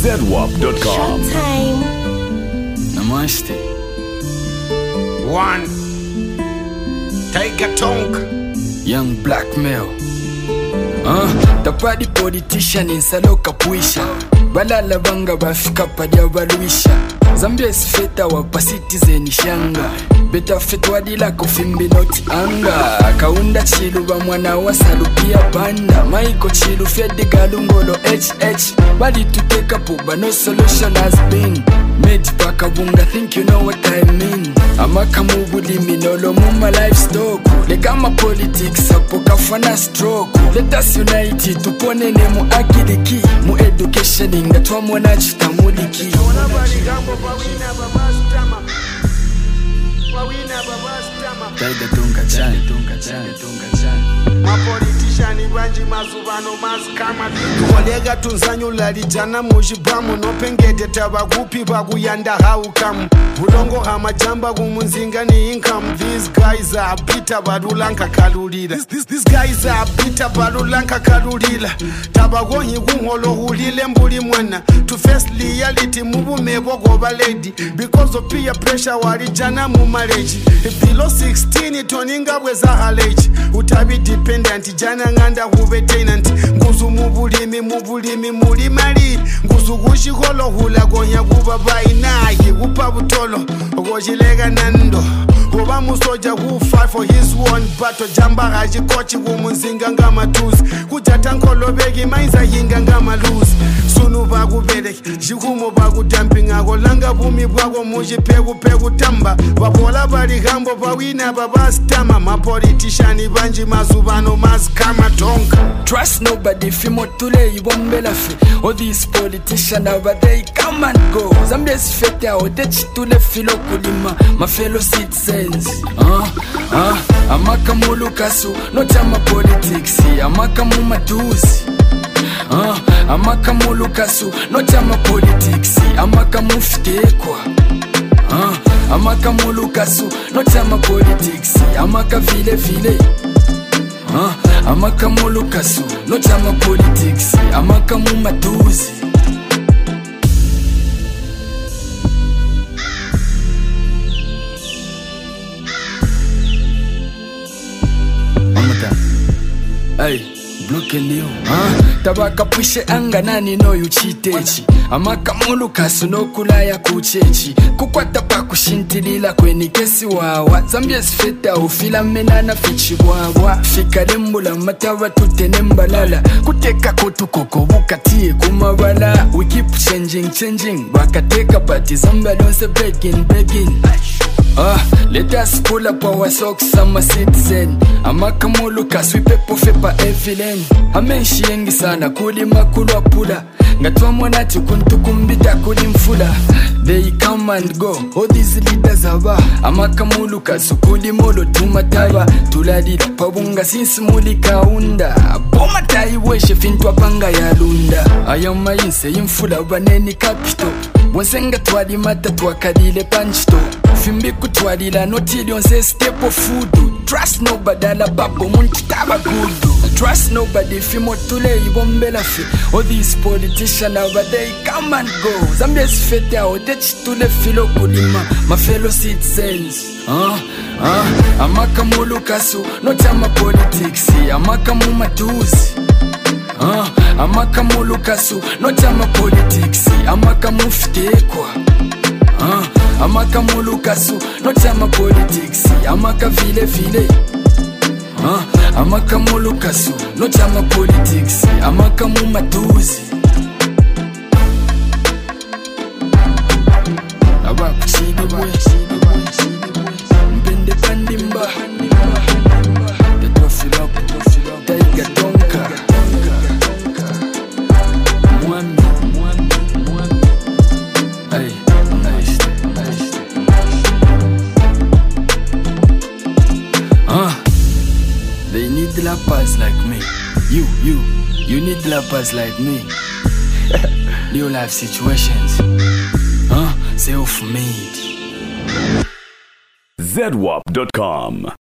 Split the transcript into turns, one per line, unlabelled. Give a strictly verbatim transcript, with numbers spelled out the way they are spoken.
zedwap dot com.
Showtime.
Namaste.
One. Tiger Tonk.
Young blackmail. Uh, the party politician in Saloka Puisha. Balala banga bafika padia baluisha. Zambia is feta wapa citizen shanga. Beta fetwa dila kufimbi not anga. Kaunda chilu ba mwana wa salupia banda. Maiko chilu fedi galungolo H H. Bali to take a puba, no solution has been made paka bunga, think you know what I mean. Amaka mubudi minolo muma livestock. Legama politics apo kafana stroke. Let us unite tupone ne mu akidiki. Mu education inga tuwa mwana chitamuliki. Tiger Tonka chani, Tonka chani, Tonka chani.
Ma politician banji mazubano mazkama. Kolega tunzanyula lijana mujibamu. No pengete tabagupi baguyanda haukamu. Bulongo hamajamba gumunzinga ni income. These guys are bitter badulanka kalulila. This, this, these guys are bitter badulanka kalulila. Tabagonyi gungolo hulile mbuli mwana. To face reality mubu mebo goba lady. Because of peer pressure walijana mu marriage. Below sixteen toninga weza haleji. Utabi dependent jana nganda hube tenant. Nguzu mubulimi mubulimi muli mali. Nguzu gushikolo hula gonya guba bainayi. Upa butolo gojilega nando. Oba musoja who fight for his one battle. Jamba haji kochi gumunzinga ngama tuzi. Kujatankolo begi mainza hinga ngama lose. Sunu bagu bedek jikumo bagu dumping. Agolanga bumi bwago muji pegu pegu tamba. Babola bari gambo bawina babastama. Ma politician banji mazubano mazkama tonka.
Trust nobody, fimo tule ibombela fi. All these politicians over they come and go. Zambia's fete ao dechi tule filo kulima. My fellow citizens. Uh, uh, amaka mulukasu, no chama politics. Amaka mumatuzi. Uh, amaka mulukasu, no chama politics. Amaka mufitekwa. Uh, amaka mulukasu, no chama politics. Amaka vile vile. Uh, amaka mulukasu, no chama politics. Amaka mumatuzi. Hey, look at you. Huh? Tabaka pushe anga nani no yuchitechi. Amaka mulukasu no kulaya kuchechi. Kukwata pa kushintilila kweni kesi wawa. Zambia sfeta ufila menana fichi wawa. Fika lembula matawa tutene mbalala. Kuteka kotu koko bukatie kumabala. We keep changing, changing. Wakateka pati Zambia don't say begging, begging. Ah, let us pull up our socks, I'm a citizen. Amaka mulukasu ipepo fepa evilen. Amenshi yengi sana kuli makulwa pula. Ngatwa mwana chukuntu kumbita kuli mfula. They come and go, all these leaders aba. Amaka mulukasu kuli molo tumataba. Tuladila pabunga sinsi muli kaunda. Boma tai weshe fintwa panga ya lunda. Ayama inse infula baneni kapito. Wansenga twadi mata twakadile panchito. Fimbi kutwadila notili onse step of food. Trust nobody ala babo muntitaba gudu. Trust nobody fimo tule ibombela fi. All these politicians over they come and go. Zambia's fete ao dechi tule filo kulima. My fellow citizens. Uh, uh, amaka mulukasu no chama politics. Amaka mumatuzi. Uh, amaka mulukasu no chama politics. Amaka mufitekwa. Uh, amaka mulukasu no chama politics. Amaka vile vile. Uh, amaka mulukasu no chama politics. Amaka mumatuzi. Aba kuchidibwe Mbende pandimba The Toffee Up Tiger Tonka Mwami Hey, nice, nice. Uh, they need lappers like me. You, you, you need lappers like me. New life situations. Huh? Self-made.
zedwap dot com.